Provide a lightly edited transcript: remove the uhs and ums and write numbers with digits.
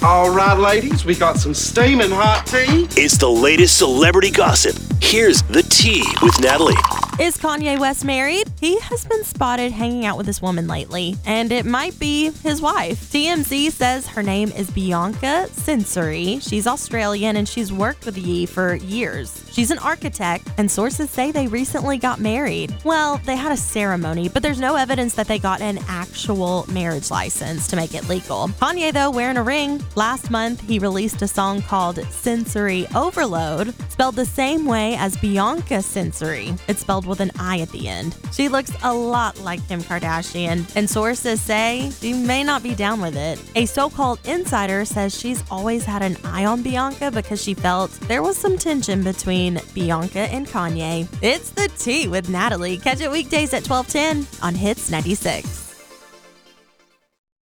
All right, ladies, we got some steaming hot tea. It's the latest celebrity gossip. Here's the tea with Natalie. Is Kanye West married? He has been spotted hanging out with this woman lately, and it might be his wife. TMZ says her name is Bianca Censori. She's Australian, and she's worked with Ye for years. She's an architect, and sources say they recently got married. Well, they had a ceremony, but there's no evidence that they got an actual marriage license to make it legal. Kanye, though, wearing a ring. Last month, he released a song called Sensory Overload, spelled the same way as Bianca Censori. It's spelled with an I at the end. She looks a lot like Kim Kardashian, and sources say she may not be down with it. A so-called insider says she's always had an eye on Bianca because she felt there was some tension between Bianca and Kanye. It's the tea with Natalie. Catch it weekdays at 12:10 on Hits 96.